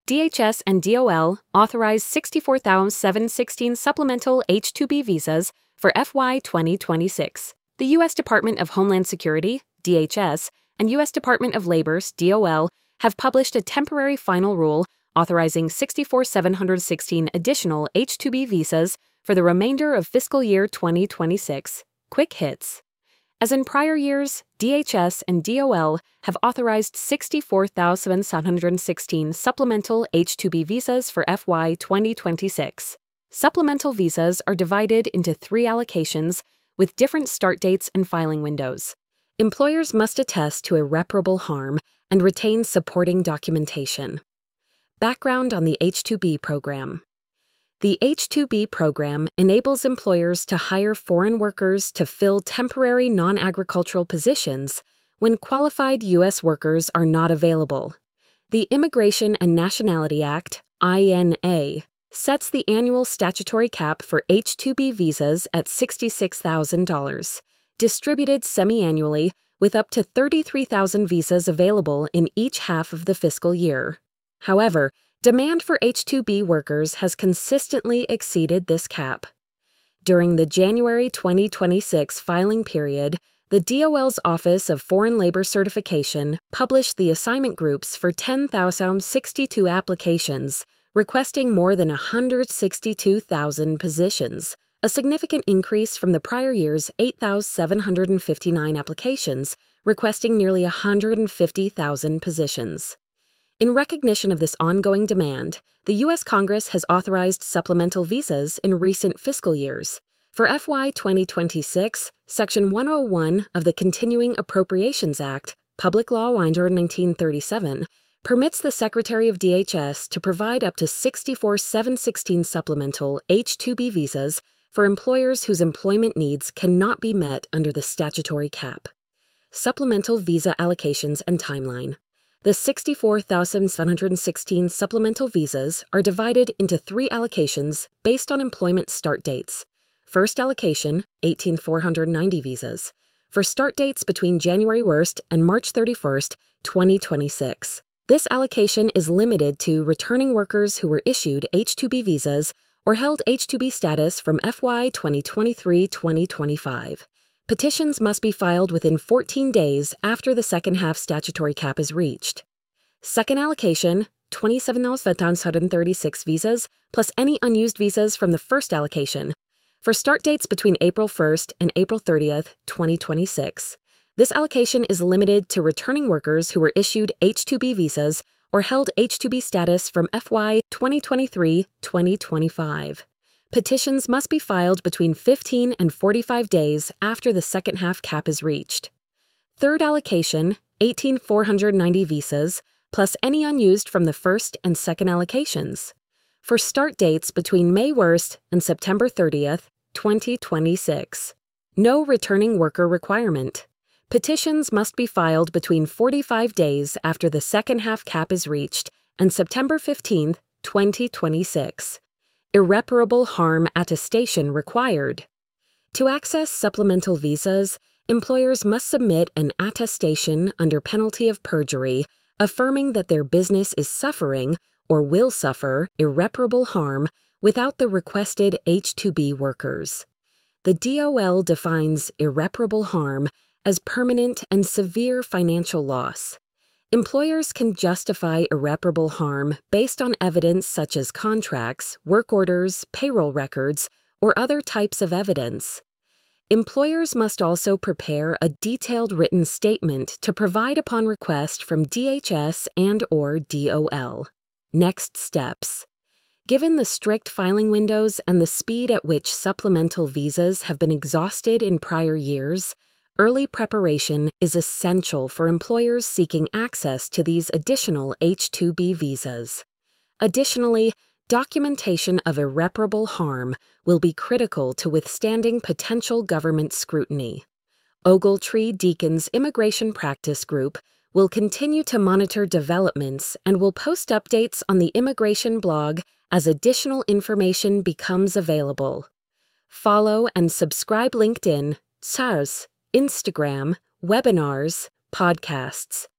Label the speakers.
Speaker 1: DHS and DOL authorized 64,716 supplemental H-2B visas for FY 2026. The U.S. Department of Homeland Security, DHS, and U.S. Department of Labor's, DOL, have published a temporary final rule authorizing 64,716 additional H-2B visas for the remainder of fiscal year 2026. Quick hits. As in prior years, DHS and DOL have authorized 64,716 supplemental H-2B visas for FY 2026. Supplemental visas are divided into 3 allocations with different start dates and filing windows. Employers must attest to irreparable harm and retain supporting documentation. Background on the H-2B program. The H-2B program enables employers to hire foreign workers to fill temporary non-agricultural positions when qualified U.S. workers are not available. The Immigration and Nationality Act, INA, sets the annual statutory cap for H-2B visas at $66,000, distributed semi-annually with up to 33,000 visas available in each half of the fiscal year. However, demand for H-2B workers has consistently exceeded this cap. During the January 2026 filing period, the DOL's Office of Foreign Labor Certification published the assignment groups for 10,062 applications, requesting more than 162,000 positions, a significant increase from the prior year's 8,759 applications, requesting nearly 150,000 positions. In recognition of this ongoing demand, the U.S. Congress has authorized supplemental visas in recent fiscal years. For FY 2026, Section 101 of the Continuing Appropriations Act, Public Law Winder 1937, permits the Secretary of DHS to provide up to 64,716 supplemental H-2B visas for employers whose employment needs cannot be met under the statutory cap. Supplemental visa allocations and timeline. The 64,716 supplemental visas are divided into 3 allocations based on employment start dates. First allocation, 18,490 visas, for start dates between January 1st and March 31st, 2026. This allocation is limited to returning workers who were issued H-2B visas or held H-2B status from FY 2023-2025. Petitions must be filed within 14 days after the second half statutory cap is reached. Second allocation, 27,736 visas, plus any unused visas from the first allocation, for start dates between April 1st and April 30th, 2026. This allocation is limited to returning workers who were issued H-2B visas or held H-2B status from FY 2023-2025. Petitions must be filed between 15 and 45 days after the second half cap is reached. Third allocation, 18,490 visas, plus any unused from the first and second allocations, for start dates between May 1st and September 30th, 2026. No returning worker requirement. Petitions must be filed between 45 days after the second half cap is reached and September 15th, 2026. Irreparable harm attestation required. To access supplemental visas, employers must submit an attestation under penalty of perjury, affirming that their business is suffering or will suffer irreparable harm without the requested H-2B workers. The DOL defines irreparable harm as permanent and severe financial loss. Employers can justify irreparable harm based on evidence such as contracts, work orders, payroll records, or other types of evidence. Employers must also prepare a detailed written statement to provide upon request from DHS and/or DOL. Next steps. Given the strict filing windows and the speed at which supplemental visas have been exhausted in prior years, early preparation is essential for employers seeking access to these additional H-2B visas. Additionally, documentation of irreparable harm will be critical to withstanding potential government scrutiny. Ogletree Deacon's Immigration Practice Group will continue to monitor developments and will post updates on the immigration blog as additional information becomes available. Follow and subscribe LinkedIn, SARS, Instagram, webinars, podcasts.